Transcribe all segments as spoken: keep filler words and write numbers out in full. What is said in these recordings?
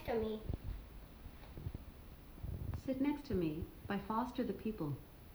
to Me. Sit Next to Me by Foster the People.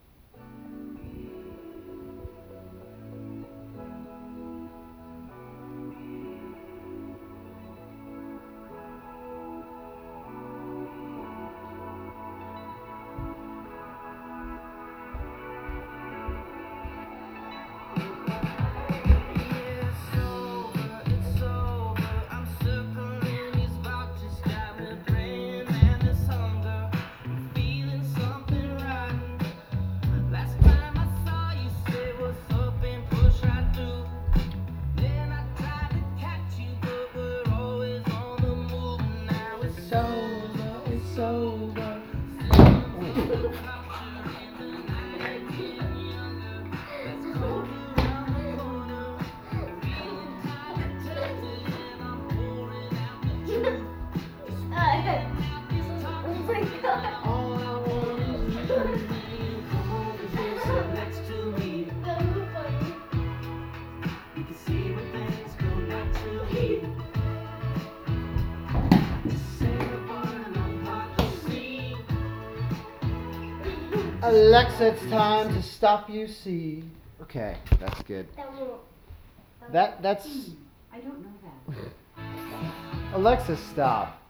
Alexa, it's time to stop you see. Okay, that's good. That that's. I don't know that. Alexa, stop.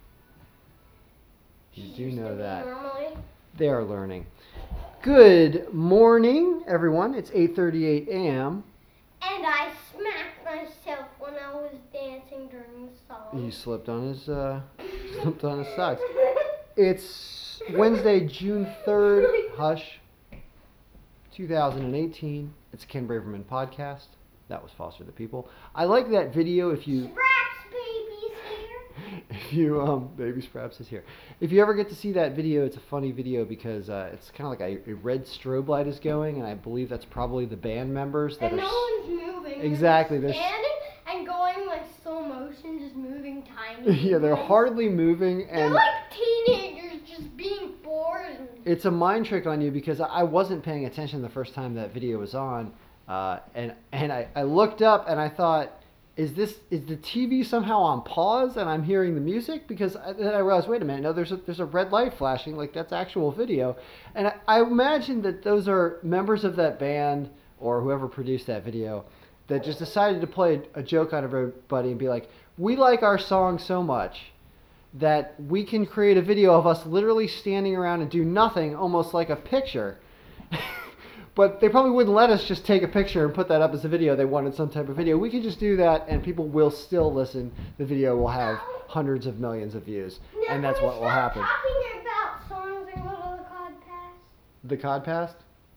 You do know that. They are learning. Good morning, everyone. It's eight thirty-eight a.m. And I smacked myself when I was dancing during the song. He slipped on his uh, slipped on his socks. It's Wednesday, June third. Hush. two thousand eighteen. It's a Ken Braverman podcast. That was Foster the People. I like that video. If you Spraps Baby's here. If you um, Baby Spraps is here. If you ever get to see that video, it's a funny video because uh, it's kind of like a, a red strobe light is going, and I believe that's probably the band members that and are. And no one's moving. Exactly. They're They're standing and going like slow motion, just moving tiny. Yeah, they're hardly moving, and they're like teenagers just being bored. It's a mind trick on you because I wasn't paying attention the first time that video was on, uh, and and I, I looked up and I thought, is this is the T V somehow on pause and I'm hearing the music? Because I, then I realized, wait a minute, no, there's a, there's a red light flashing, like that's actual video, and I, I imagine that those are members of that band or whoever produced that video that just decided to play a, a joke on everybody and be like, we like our song so much that we can create a video of us literally standing around and do nothing, almost like a picture. But they probably wouldn't let us just take a picture and put that up as a video. They wanted some type of video. We could just do that and people will still listen. The video will have hundreds of millions of views. Now, and that's what will happen. Talking about songs and go to the cod pass. The cod passed?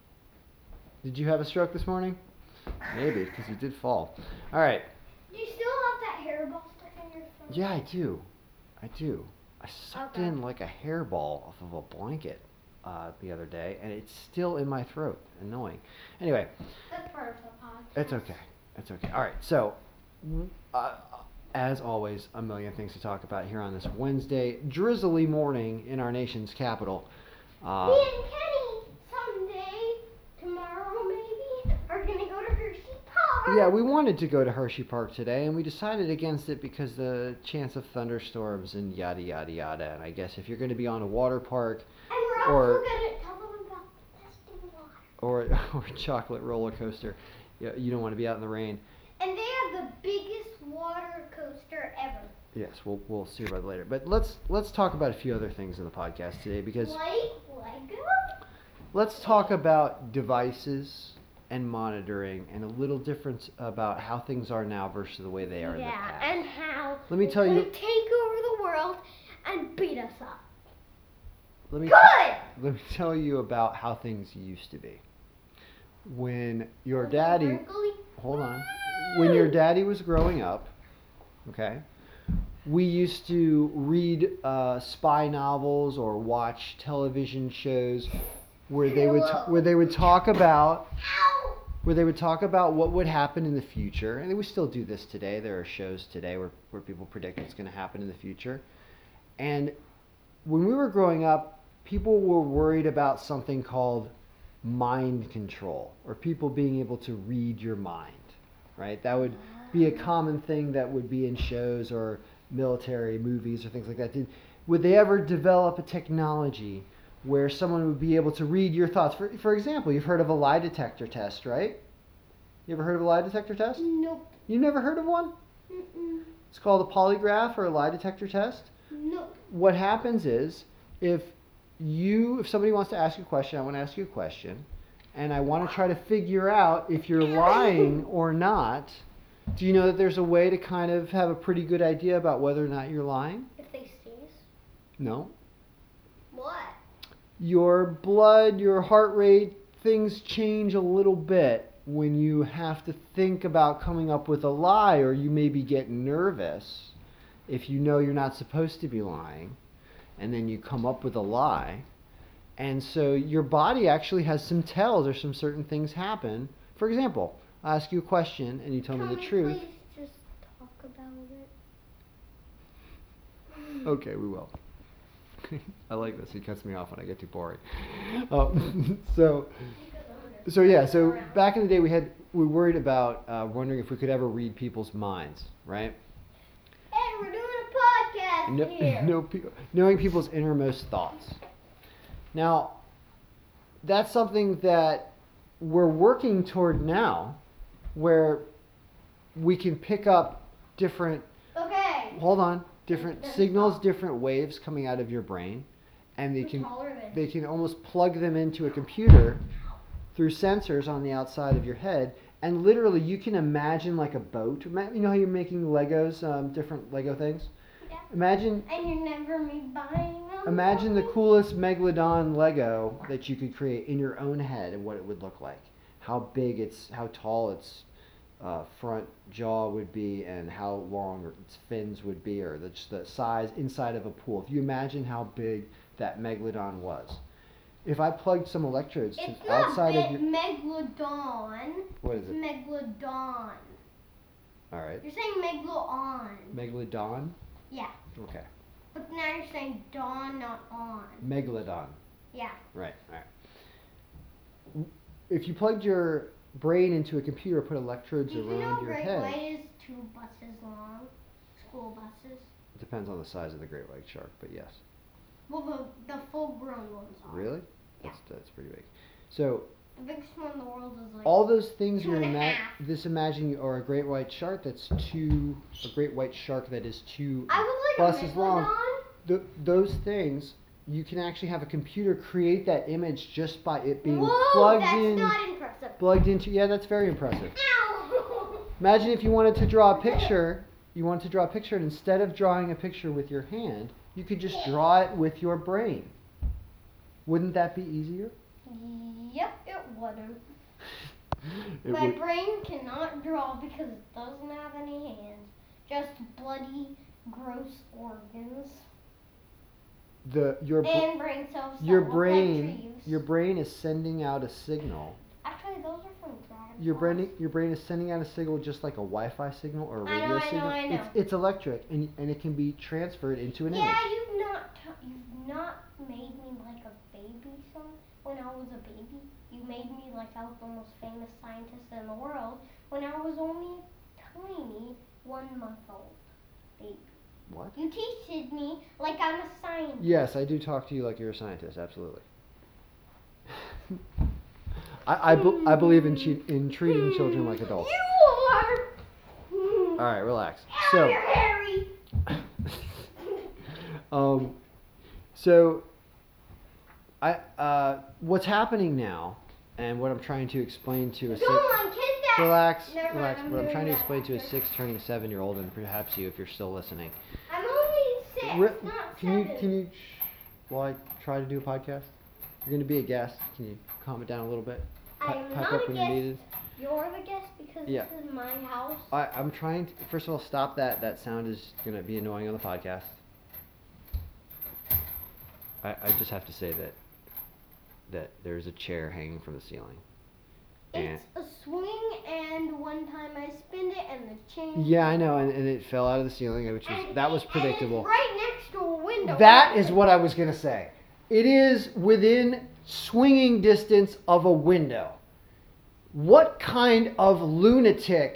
Did you have a stroke this morning? Maybe, because you did fall. All right. Do you still have that hairball stuck in your throat? Yeah, I do. I do. I sucked Okay. in like a hairball off of a blanket uh, the other day, and it's still in my throat. Annoying. Anyway. That's part of the podcast. It's okay. It's okay. All right. So, uh, as always, a million things to talk about here on this Wednesday drizzly morning in our nation's capital. Uh, Me and Kenny, someday, tomorrow maybe, are going to go to Hershey Park. Yeah, we wanted to go to Hershey Park today, and we decided against it because the chance of thunderstorms and yada, yada, yada. And I guess if you're going to be on a water park And we're or also going to tell them about the testing water. or or a chocolate roller coaster, you, you don't want to be out in the rain. And they have the biggest water coaster ever. Yes, we'll we'll see about it later. But let's let's talk about a few other things in the podcast today because Like Lego? let's talk about devices and monitoring and a little difference about how things are now versus the way they are in the Yeah, past. and how Let me they tell you- could take over the world and beat us up. Let me Good! let me tell you about how things used to be. When your daddy Wrinkly. hold on. When your daddy was growing up, okay, we used to read uh, spy novels or watch television shows where they would t- where they would talk about Ow! where they would talk about what would happen in the future, and we still do this today. There are shows today where, where people predict what's going to happen in the future. And when we were growing up, people were worried about something called mind control, or people being able to read your mind, right? That would be a common thing that would be in shows, or military movies or things like that. Did, would they ever develop a technology where someone would be able to read your thoughts? For, for example, you've heard of a lie detector test, right? You ever heard of a lie detector test? Nope. You never heard of one? Mm-mm. It's called a polygraph or a lie detector test. Nope. What happens is, if you, if somebody wants to ask you a question, I want to ask you a question, and I want to try to figure out if you're lying or not. Do you know that there's a way to kind of have a pretty good idea about whether or not you're lying? If they sneeze. No. What? Your blood, your heart rate, things change a little bit when you have to think about coming up with a lie, or you maybe get nervous if you know you're not supposed to be lying, and then you come up with a lie. And so your body actually has some tells, or some certain things happen. For example, I ask you a question and you tell Can me the we truth. please just talk about it? Okay, we will. I like this. He cuts me off when I get too boring. Um, so, so yeah. So back in the day, we had we worried about uh, wondering if we could ever read people's minds, right? Hey, we're doing a podcast No, here. no, pe- knowing people's innermost thoughts. Now, that's something that we're working toward now, where we can pick up different. Okay. Hold on. Different That's signals, all. different waves coming out of your brain, and they I'm can taller than- they can almost plug them into a computer through sensors on the outside of your head, and literally you can imagine like a boat. Ima- You know how you're making Legos, um, different Lego things? Yeah. Imagine And you never me buying them. imagine the coolest Megalodon Lego that you could create in your own head and what it would look like. How big it's, how tall its uh, front jaw would be, and how long its fins would be, or the, just the size inside of a pool. If you imagine how big that Megalodon was. If I plugged some electrodes to It's the not outside big of your... Megalodon. What is It's it? Megalodon. Alright. You're saying Megalon. Megalodon? Yeah. Okay. But now you're saying dawn, not on. Megalodon. Yeah. Right, alright. If you plugged your brain into a computer, put electrodes Did you around know your Great head... White is two buses long? School buses? It depends on the size of the great white shark, but yes. Well, the, the full-grown ones are. Really? Yeah. That's, that's pretty big. So, The biggest one in the world is like... all those things two you're and a ima- half. this imagine are a great white shark that's two, a great white shark that is two I would like buses a long. Megalodon. Th- those things, you can actually have a computer create that image just by it being Whoa, plugged that's in, not impressive. plugged into. Yeah, that's very impressive. Ow! Imagine if you wanted to draw a picture, you wanted to draw a picture, and instead of drawing a picture with your hand, you could just draw it with your brain. Wouldn't that be easier? Yep, it wouldn't. It My would- brain cannot draw because it doesn't have any hands. Just bloody, gross organs. the your br- And brain cells that your look like brain trees. your brain is sending out a signal. Actually, those are from dragonflies. Your brain your brain is sending out a signal just like a Wi-Fi signal or a I know, radio I know, signal. I know. It's it's electric, and and it can be transferred into an Yeah, image. you've not t- you've not made me like a baby son when I was a baby. You made me like I was the most famous scientist in the world when I was only tiny, one month old baby. What? You teached me like I'm a scientist. Yes, I do talk to you like you're a scientist. Absolutely. I I, be- I believe in che- in treating children like adults. You are. All right, relax. Ow, So. you're hairy. um, so, I uh, what's happening now, and what I'm trying to explain to a six, Go on, kiss that. relax, Never mind, relax. I'm What I'm doing trying to that explain to a after. six turning seven year old, and perhaps you, if you're still listening. I'm only six, Re- not can you seven. can you, shh, while I try to do a podcast, you're going to be a guest. Can you calm it down a little bit? I Pi- am pipe not up a when guest. you need it. You're the guest because Yeah. this is my house. I, I'm trying to, first of all, stop that. That sound is going to be annoying on the podcast. I, I just have to say that that there's a chair hanging from the ceiling. And It's a swing, and one time I spinned it, and the chain. yeah, I know, and, and it fell out of the ceiling, which was and that was it- predictable. And it's right next to a window. That is what I was going to say. It is within swinging distance of a window. What kind of lunatic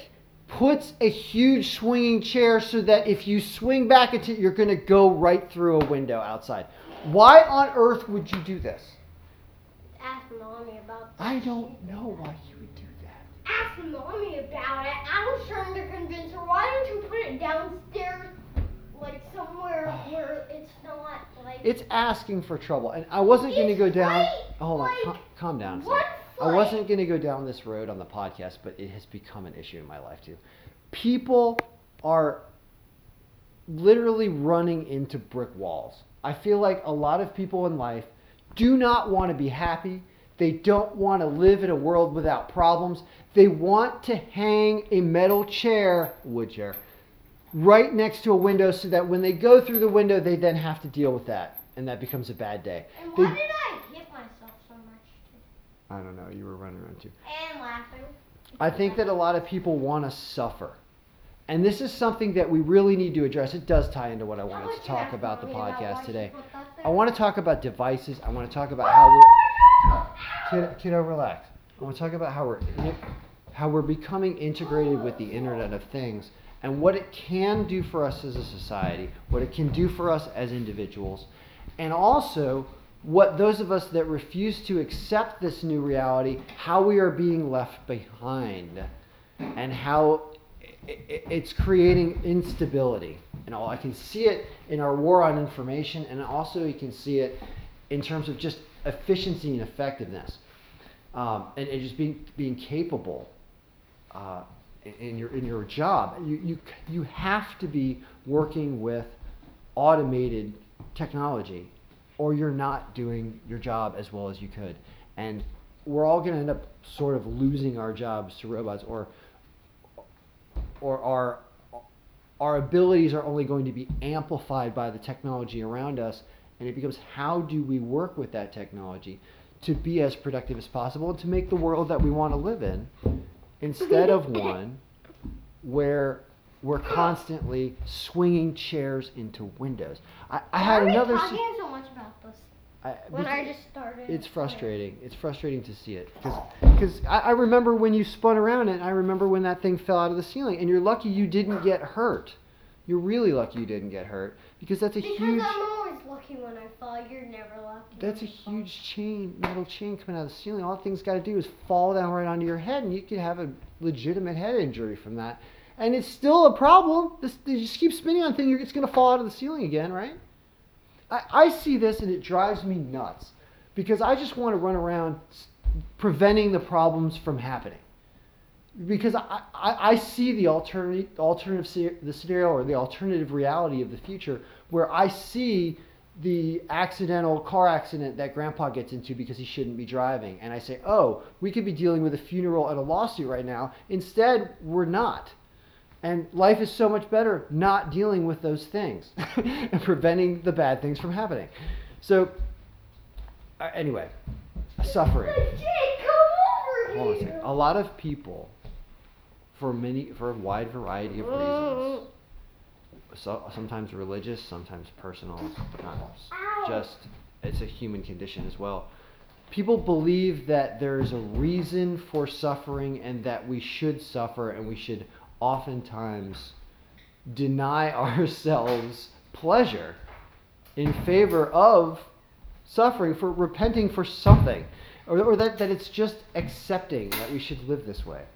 puts a huge swinging chair so that if you swing back into it, you're going to go right through a window outside. Why on earth would you do this? Ask Mommy about that. I don't know why you would do that. Ask Mommy about it. I was trying to convince her, why don't you put it downstairs, like somewhere where it's not like... It's asking for trouble. And I wasn't going to go down... right, Hold on, like, calm, calm down. one I wasn't going to go down this road on the podcast, but it has become an issue in my life too. People are literally running into brick walls. I feel like a lot of people in life do not want to be happy. They don't want to live in a world without problems. They want to hang a metal chair, wood chair, right next to a window so that when they go through the window, they then have to deal with that. And that becomes a bad day. And They- why did I hit myself so much? I don't know. You were running around too. And laughing. I think that a lot of people want to suffer. And this is something that we really need to address. It does tie into what I wanted to talk about the podcast today. I want to talk about devices. I want to talk about how we're... Kid, kiddo, relax. I want to talk about how we're, how we're becoming integrated with the Internet of Things and what it can do for us as a society, what it can do for us as individuals, and also what those of us that refuse to accept this new reality, how we are being left behind, and how it's creating instability. And all I can see it in our war on information, and also you can see it in terms of just efficiency and effectiveness, um, and, and just being being capable uh, in your in your job. You you you have to be working with automated technology, or you're not doing your job as well as you could. And we're all going to end up sort of losing our jobs to robots, or or our our abilities are only going to be amplified by the technology around us, and it becomes, how do we work with that technology to be as productive as possible and to make the world that we want to live in, instead of one where we're constantly swinging chairs into windows. I, I had Why are another... we s- talking so much about this? I, When beca- I just started. It's frustrating. It's frustrating to see it. Because I, I remember when you spun around it, and I remember when that thing fell out of the ceiling, and you're lucky you didn't get hurt. You're really lucky you didn't get hurt, because that's a Because huge... I'm always lucky when I fall. You're never lucky. That's a when you fall. huge chain, metal chain coming out of the ceiling. All the thing's got to do is fall down right onto your head, and you could have a legitimate head injury from that. And it's still a problem. This, you just keep spinning on thing, you're, it's going to fall out of the ceiling again, right? I, I see this, and it drives me nuts, because I just want to run around s- preventing the problems from happening. Because I, I, I see the alternative, alternative sce- the scenario, or the alternative reality of the future, where I see the accidental car accident that Grandpa gets into because he shouldn't be driving. And I say, oh, we could be dealing with a funeral and a lawsuit right now. Instead, we're not. And life is so much better not dealing with those things and preventing the bad things from happening. So, uh, anyway, suffering. But Jake, come over Hold on a here. second. A lot of people, for many, for a wide variety of reasons, so, sometimes religious, sometimes personal, sometimes Ow. just, it's a human condition as well. People believe that there's a reason for suffering and that we should suffer, and we should oftentimes deny ourselves pleasure in favor of suffering, for repenting for something, or, or that, that it's just accepting that we should live this way.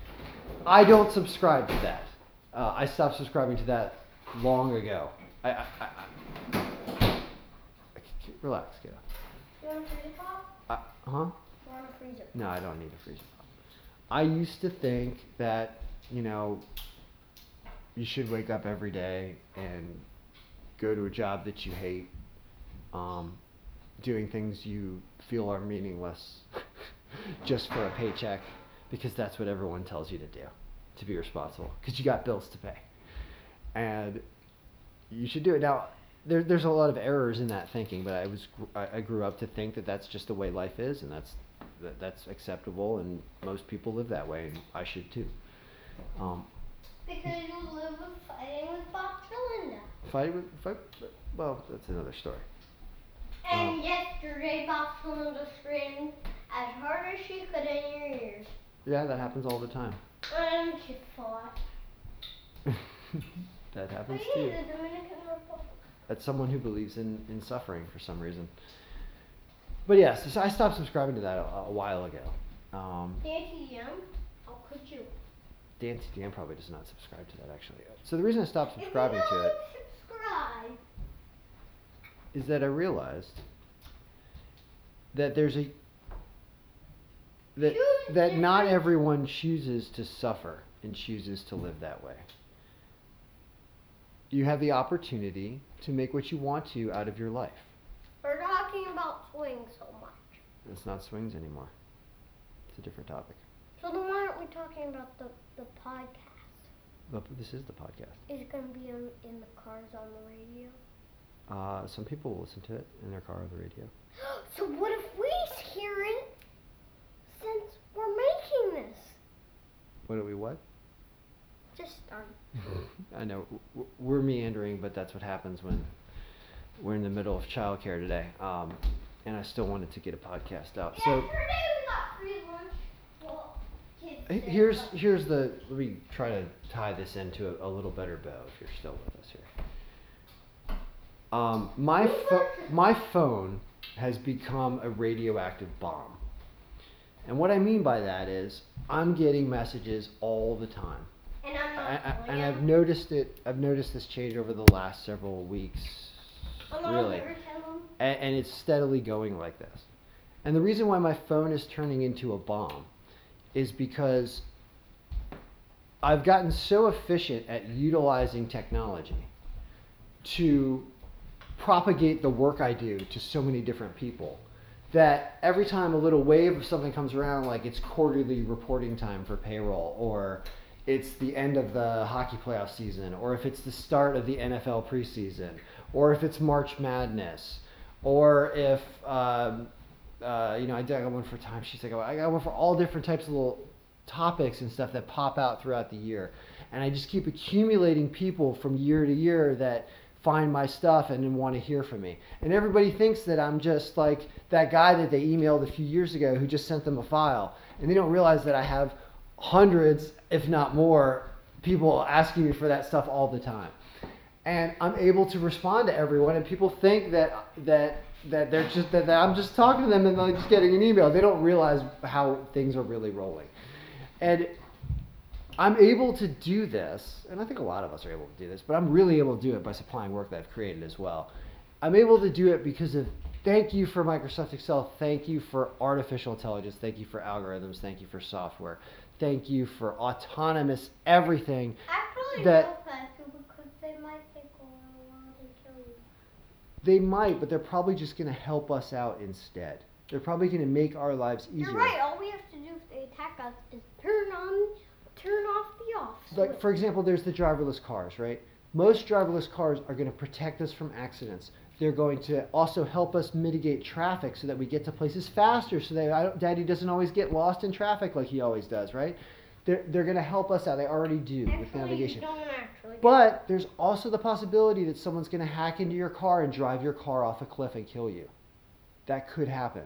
I don't subscribe to that. Uh, I stopped subscribing to that long ago. I, I, I, I, relax, kiddo. You want a freezer pop? Uh, huh? You want a freezer? No, I don't need a freezer pop. I used to think that, you know, you should wake up every day and go to a job that you hate, um, doing things you feel are meaningless just for a paycheck, because that's what everyone tells you to do, to be responsible, because you got bills to pay. And you should do it. Now, there, there's a lot of errors in that thinking, but I was I, I grew up to think that that's just the way life is, and that's that, that's acceptable, and most people live that way, and I should too. Um, Because you live with fighting with Bob Cylinder. fight with fight, well, that's another story. And yesterday, Bob Cylinder screamed as hard as she could in your ears. Yeah, that happens all the time. And she fought. That happens Hey, too. the Dominican Republic. That's someone who believes in, in suffering for some reason. But yes, so I stopped subscribing to that a, a while ago. Um, Nancy Young, how could you? Dan T D M probably does not subscribe to that actually. So the reason I stopped If subscribing you to it subscribe. is that I realized that there's a that Choose that not different- everyone chooses to suffer and chooses to live that way. You have the opportunity to make what you want to out of your life. We're talking about swings so much. It's not swings anymore. It's a different topic. So then why aren't we talking about the, the podcast? But this is the podcast. Is it going to be in, in the cars on the radio? Uh, some people will listen to it in their car or the radio. So what if we hear it since we're making this? What do we what? Just start. I know w- w- we're meandering, but that's what happens when we're in the middle of childcare today. Um, and I still wanted to get a podcast out. So Yesterday we got free lunch. Well, kids h- did, here's but- here's the. Let me try to tie this into a, a little better bow. If you're still with us here. Um, my pho- my phone has become a radioactive bomb. And what I mean by that is I'm getting messages all the time. And I'm not I, I, telling and you. I've noticed it. I've noticed this change over the last several weeks, I'm really, never tell 'em. and, and it's steadily going like this. And the reason why my phone is turning into a bomb is because I've gotten so efficient at utilizing technology to propagate the work I do to so many different people that every time a little wave of something comes around, like it's quarterly reporting time for payroll, or it's the end of the hockey playoff season, or if it's the start of the N F L preseason, or if it's March Madness, or if, um, uh, you know, I got one for time sheets. I go, I got one for all different types of little topics and stuff that pop out throughout the year. And I just keep accumulating people from year to year that find my stuff and then want to hear from me. And everybody thinks that I'm just like that guy that they emailed a few years ago who just sent them a file. And they don't realize that I have hundreds, if not more, people asking me for that stuff all the time. And I'm able to respond to everyone, and people think that that that they're just that, that I'm just talking to them and they're just getting an email. They don't realize how things are really rolling. And I'm able to do this, and I think a lot of us are able to do this, but I'm really able to do it by supplying work that I've created as well. I'm able to do it because of, thank you for Microsoft Excel, thank you for artificial intelligence, thank you for algorithms, thank you for software, thank you for autonomous everything. Actually, that- no, thank you, because they might think, oh, I want to kill you. They might, but they're probably just going to help us out instead. They're probably going to make our lives easier. You're right. All we have to do if they attack us is turn on, turn off the off switch. Like, for example, there's the driverless cars, right? Most driverless cars are going to protect us from accidents. They're going to also help us mitigate traffic so that we get to places faster, so that I don't, Daddy doesn't always get lost in traffic like he always does, right? They're, they're going to help us out. They already do with Actually, navigation. you don't actually. But there's also the possibility that someone's going to hack into your car and drive your car off a cliff and kill you. That could happen.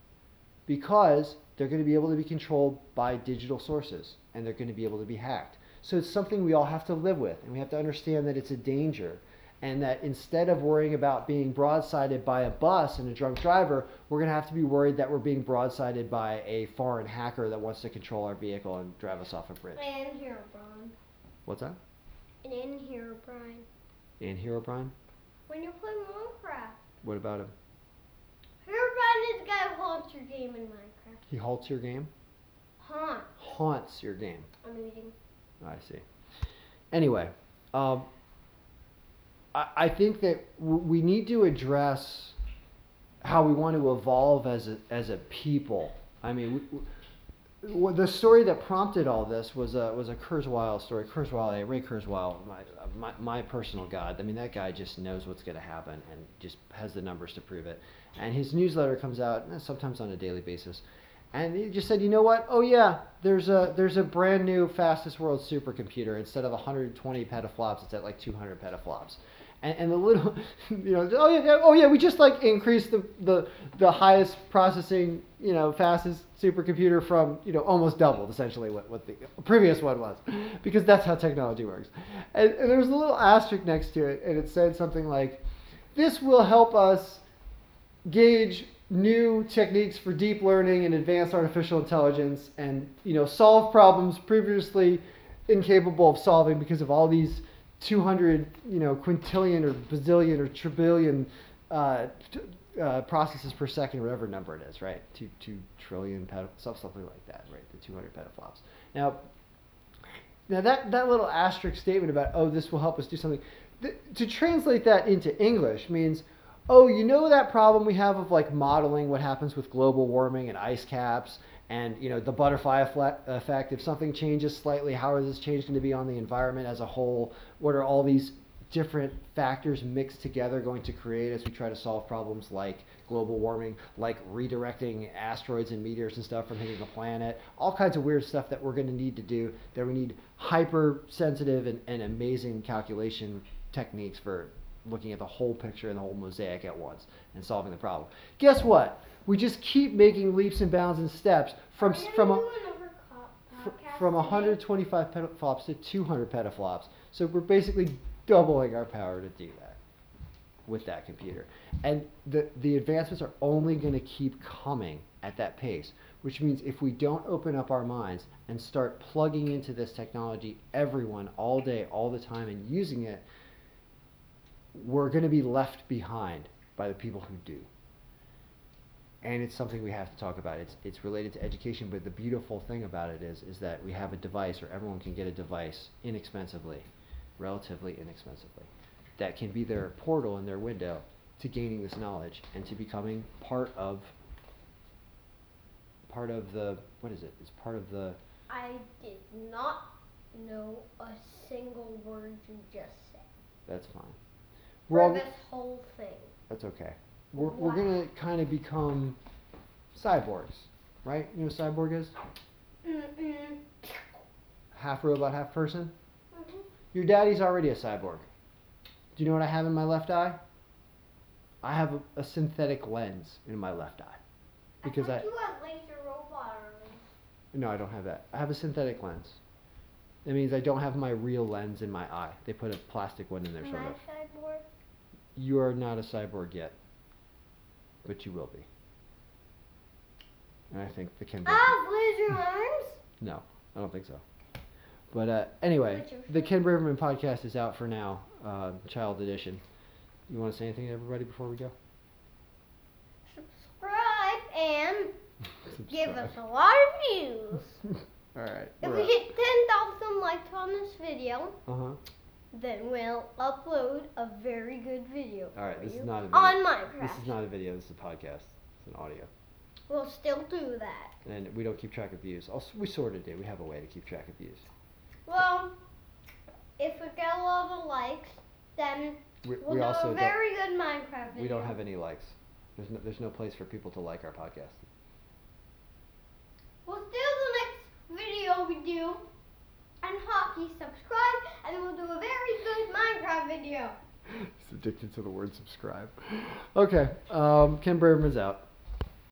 Because they're going to be able to be controlled by digital sources, and they're going to be able to be hacked. So it's something we all have to live with, and we have to understand that it's a danger, and that instead of worrying about being broadsided by a bus and a drunk driver, we're going to have to be worried that we're being broadsided by a foreign hacker that wants to control our vehicle and drive us off a bridge. And here, Brian. What's that? And in here, Brian. And Hero Brian? When you play Minecraft. What about him? Hero Brian is the guy who haunts your game in Minecraft. He halts your game? Haunt. Haunts your game. I'm eating. I see. Anyway, um, I, I think that w- we need to address how we want to evolve as a, as a people. I mean, we, w- the story that prompted all this was a was a Kurzweil story. Kurzweil, Ray Kurzweil, my, my my personal god. I mean, that guy just knows what's going to happen and just has the numbers to prove it. And his newsletter comes out eh, sometimes on a daily basis. And he just said, you know what? Oh yeah, there's a there's a brand new fastest world supercomputer. Instead of one hundred twenty petaflops, it's at like two hundred petaflops. And, and the little, you know, oh yeah, yeah, oh yeah, we just like increased the, the the highest processing, you know, fastest supercomputer from, you know, almost doubled essentially what, what the previous one was, because that's how technology works. And, and there was a little asterisk next to it, and it said something like, "This will help us gauge new techniques for deep learning and advanced artificial intelligence, and, you know, solve problems previously incapable of solving because of all these two hundred, you know, quintillion or bazillion or trillion uh, t- uh, processes per second, whatever number it is, right? Two two trillion peta, something like that, right? The two hundred petaflops. Now, now that that little asterisk statement about, oh, this will help us do something, th- to translate that into English means, oh, you know that problem we have of like modeling what happens with global warming and ice caps and, you know, the butterfly effect. If something changes slightly, how is this change going to be on the environment as a whole? What are all these different factors mixed together going to create as we try to solve problems like global warming, like redirecting asteroids and meteors and stuff from hitting the planet? All kinds of weird stuff that we're going to need to do, that we need hypersensitive and, and amazing calculation techniques for looking at the whole picture and the whole mosaic at once and solving the problem. Guess what? We just keep making leaps and bounds and steps from from a, from one hundred twenty-five petaflops to two hundred petaflops. So we're basically doubling our power to do that with that computer. And the the advancements are only going to keep coming at that pace, which means if we don't open up our minds and start plugging into this technology, everyone, all day, all the time, and using it, we're going to be left behind by the people who do. And it's something we have to talk about. It's it's related to education, but the beautiful thing about it is is that we have a device, or everyone can get a device inexpensively, relatively inexpensively, that can be their portal and their window to gaining this knowledge and to becoming part of part of the, what is it? It's part of the... I did not know a single word you just said. That's fine. For We're all, this whole thing. That's okay. We're, Wow. we're going to kind of become cyborgs, right? You know what a cyborg is? Mm-mm. Half robot, half person? Mm-hmm. Your daddy's already a cyborg. Do you know what I have in my left eye? I have a, a synthetic lens in my left eye. Because I I... thought you had laser robot arms. No, I don't have that. I have a synthetic lens. That means I don't have my real lens in my eye. They put a plastic one in there, Am sort I of. a cyborg? You are not a cyborg yet, but you will be. And I think the Ken I Braverman... have laser arms? No, I don't think so. But uh, anyway, the Ken Braverman podcast is out for now, uh, Child Edition. You want to say anything to everybody before we go? Subscribe and give Subscribe. us a lot of views. All right. If we're we up. hit ten thousand likes on this video, Uh-huh. then we'll upload a very good video All right, for this you is not a video. on Minecraft. This is not a video. This is a podcast. It's an audio. We'll still do that. And we don't keep track of views. Also, we sort of do. We have a way to keep track of views. Well, if we get a lot of likes, then We, we'll we do also a very good Minecraft don't, video. we don't have any likes. There's no, there's no place for people to like our podcast. We'll do the next video we do, and hockey, subscribe, and then we'll do a very good Minecraft video. He's addicted to the word subscribe. Okay, um, Ken Braverman's out.